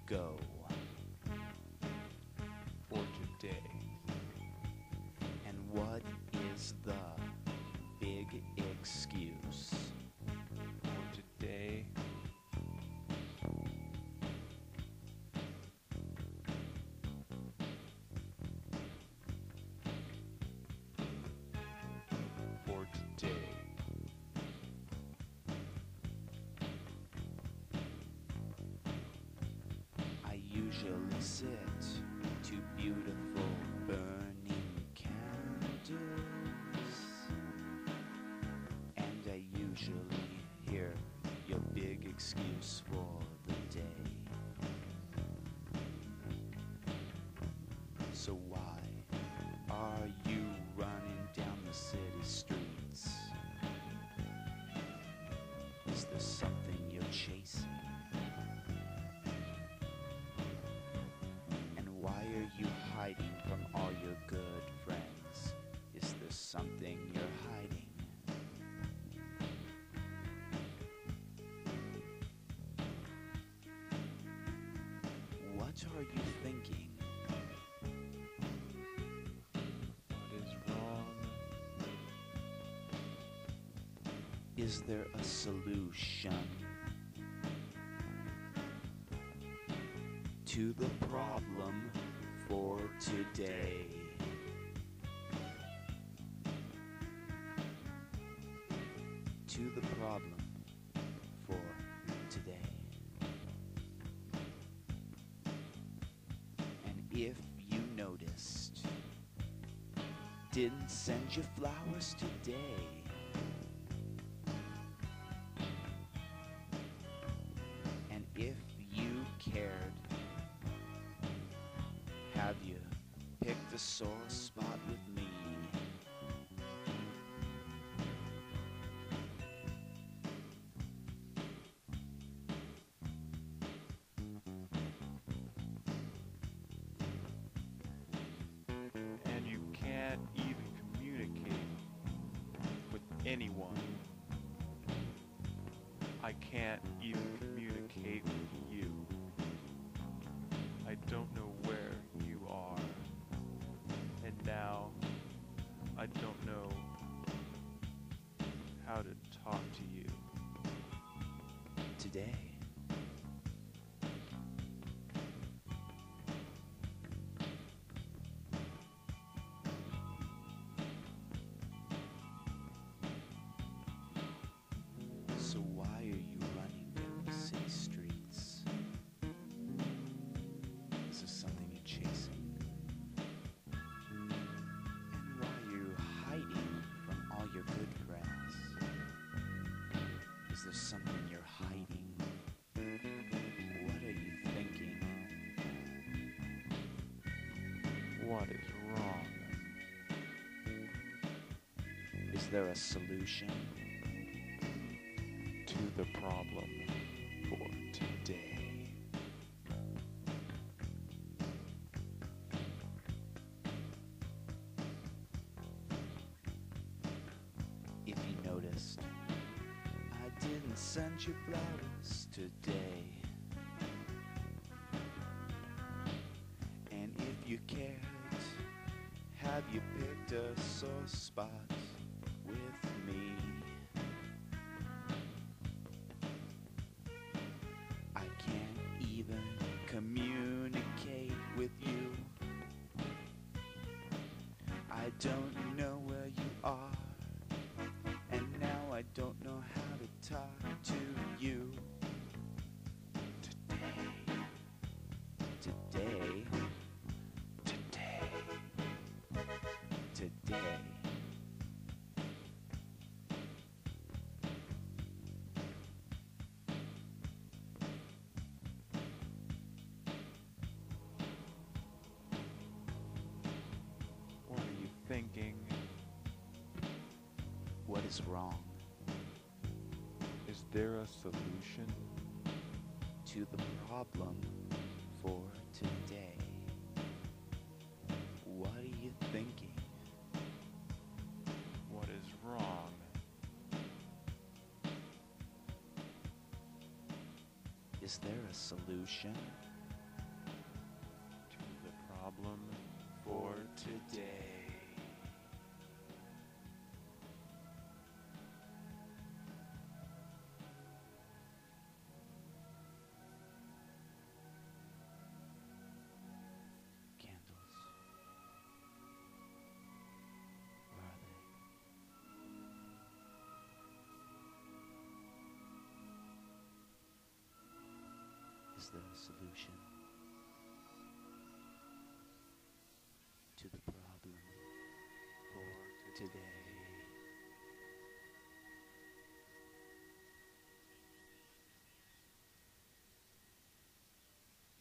go for today. and what is the big excuse? For today, for today. I usually sit to beautiful burning candles, and I usually hear your big excuse for the day. So why are you running down the city streets? Is there something you're chasing? And why are you hiding from all your good friends? Is there something you're hiding? What are you thinking? What is wrong? Is there a solution to the problem for today? To the problem for today. And if you noticed, didn't send you flowers today. And if you cared, have you picked a sore spot with me? And you can't even communicate with anyone. I can't even communicate with you. I don't know where you are. And now I don't know how to talk to you. Today. So why are you running down the city streets? Is there something you're chasing? And why are you hiding from all your good friends? Is there something you're hiding? What are you thinking? What is wrong? Is there a solution To the problem for today. if you noticed? I didn't send you flowers today. And if you cared, have you picked a sore spot with me? I can't even communicate with you. I don't know where you are, and now I don't know how to talk to you. Today, today, today, today. What are you thinking? What is wrong Is there a solution? to the problem for today? What are you thinking? What is wrong? Is there a solution solution to the problem For today.